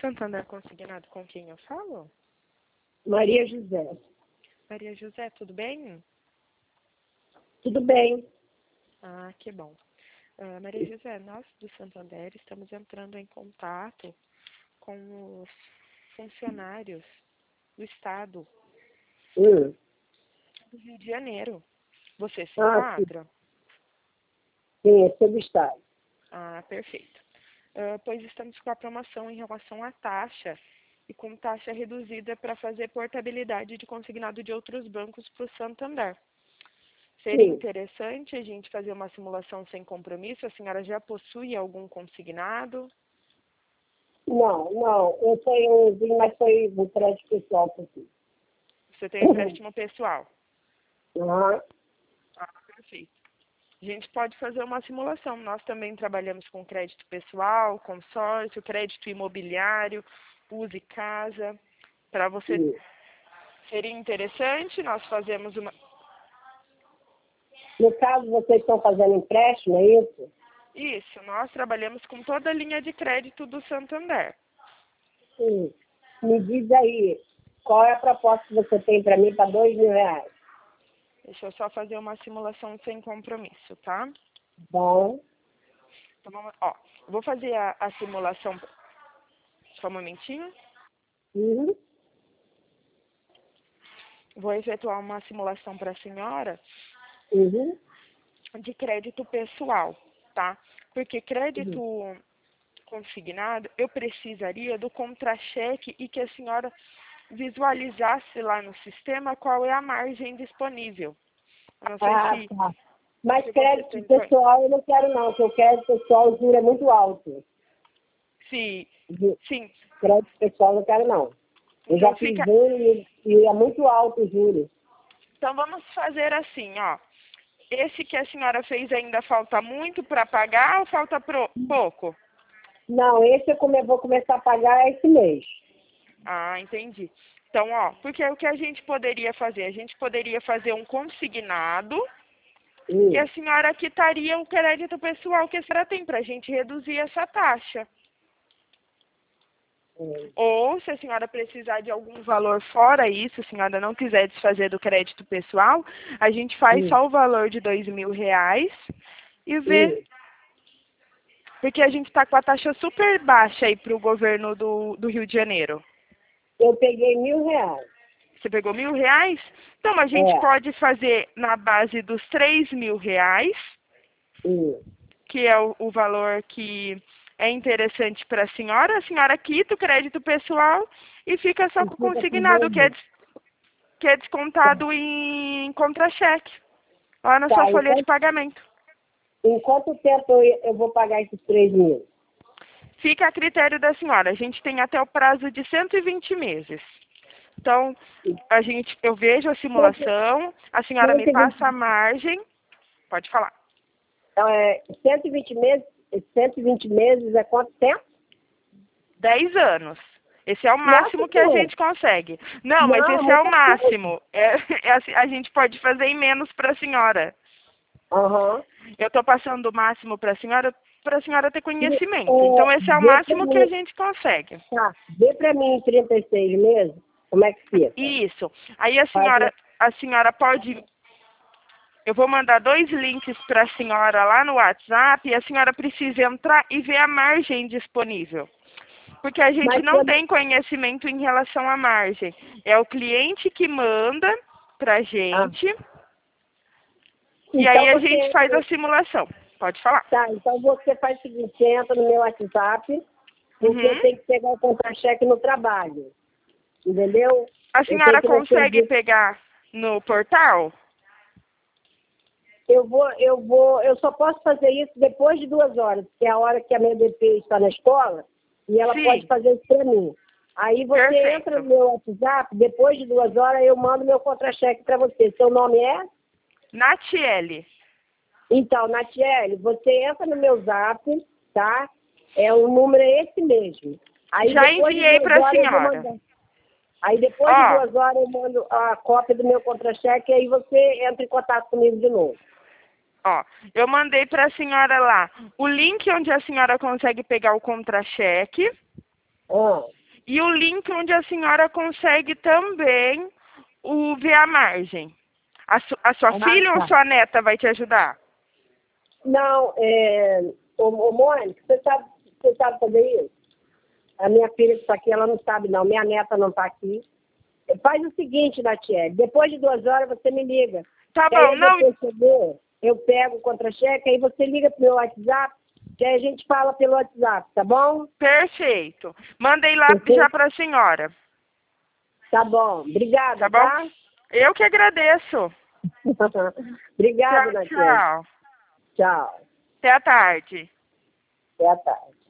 Santander Consignado, com quem eu falo? Maria José. Maria José, tudo bem? Tudo bem. Ah, que bom. Maria José, nós do Santander estamos entrando em contato com os funcionários do Estado do Rio de Janeiro. Você se enquadra? Sim, é sobre o Estado. Ah, perfeito. Pois estamos com a promoção em relação à taxa e com taxa reduzida para fazer portabilidade de consignado de outros bancos para o Santander. Seria interessante a gente fazer uma simulação sem compromisso? A senhora já possui algum consignado? Não. Eu tenho, mas foi um crédito pessoal por aqui. Você tem empréstimo pessoal? Uhum. Ah, perfeito. A gente pode fazer uma simulação. Nós também trabalhamos com crédito pessoal, consórcio, crédito imobiliário, use casa. Para você, seria interessante, nós fazemos uma... No caso, vocês estão fazendo empréstimo, é isso? Isso, nós trabalhamos com toda a linha de crédito do Santander. Sim. Me diz aí, qual é a proposta que você tem para mim para R$2.000? Deixa eu só fazer uma simulação sem compromisso, tá? Bom. Então, eu vou fazer a simulação... Só um momentinho. Uhum. Vou efetuar uma simulação para a senhora Uhum. de crédito pessoal, tá? Porque crédito consignado, eu precisaria do contra-cheque e que a senhora visualizasse lá no sistema qual é a margem disponível. Eu não sei se... Tá. Mas se crédito pessoal eu não quero não, porque o crédito pessoal o juro é muito alto. Sim. Crédito pessoal eu não quero não. Eu Então já fiz um e é muito alto o juro. Então vamos fazer assim, ó. Esse que a senhora fez ainda falta muito para pagar ou falta pouco? Não, esse eu vou começar a pagar esse mês. Ah, entendi. Então, porque o que a gente poderia fazer? A gente poderia fazer um consignado e a senhora quitaria o crédito pessoal que a senhora tem para a gente reduzir essa taxa. Ou, se a senhora precisar de algum valor fora isso, se a senhora não quiser desfazer do crédito pessoal, a gente faz só o valor de R$2.000 e vê. Porque a gente está com a taxa super baixa aí para o governo do Rio de Janeiro. Eu peguei R$1.000. Você pegou R$1.000? Então, a gente pode fazer na base dos R$3.000, que é o valor que é interessante para a senhora quita o crédito pessoal e fica só com o consignado, que é descontado em contra-cheque, lá na sua folha de pagamento. Em quanto tempo eu vou pagar esses 3.000? Fica a critério da senhora. A gente tem até o prazo de 120 meses. Então, eu vejo a simulação, a senhora me passa a margem. Pode falar. 120 meses é quanto tempo? 10 anos. Esse é o máximo que a gente consegue. Não, mas esse é o máximo. A gente pode fazer em menos para a senhora. Eu estou passando o máximo para a senhora ter conhecimento. Então, esse é o máximo que a gente consegue. Tá. Vê para mim em 36 meses, como é que fica? Isso. Aí a senhora pode... Eu vou mandar 2 links para a senhora lá no WhatsApp e a senhora precisa entrar e ver a margem disponível. Porque a gente não tem conhecimento em relação à margem. É o cliente que manda para a gente e aí a gente faz a simulação. Pode falar. Tá, então você faz o seguinte, você entra no meu WhatsApp, porque eu tenho que pegar o contra-cheque no trabalho. Entendeu? A senhora consegue pegar no portal? Eu só posso fazer isso depois de 2 horas, que é a hora que a minha DP está na escola, e ela pode fazer isso para mim. Aí você entra no meu WhatsApp, depois de 2 horas eu mando meu contra-cheque para você. Seu nome é? Natiele. Então, Natiele, você entra no meu Zap, tá? O número é esse mesmo. Aí, já enviei para a senhora. Aí depois de 2 horas eu mando a cópia do meu contra-cheque e aí você entra em contato comigo de novo. Eu mandei para a senhora lá o link onde a senhora consegue pegar o contra-cheque. E o link onde a senhora consegue também ver a margem. A sua filha ou sua neta vai te ajudar? Não, ô Mônica, você sabe fazer isso? A minha filha que está aqui, ela não sabe não. Minha neta não está aqui. Faz o seguinte, Natiele, depois de 2 horas você me liga. Tá bom, não... Eu pego o contra-cheque, aí você liga pro meu WhatsApp, que aí a gente fala pelo WhatsApp, tá bom? Perfeito. Mandei lá já para a senhora. Tá bom. Obrigada, tá? Bom? Eu que agradeço. Obrigada, Natiele. Tchau. Tchau. Até a tarde. Até a tarde.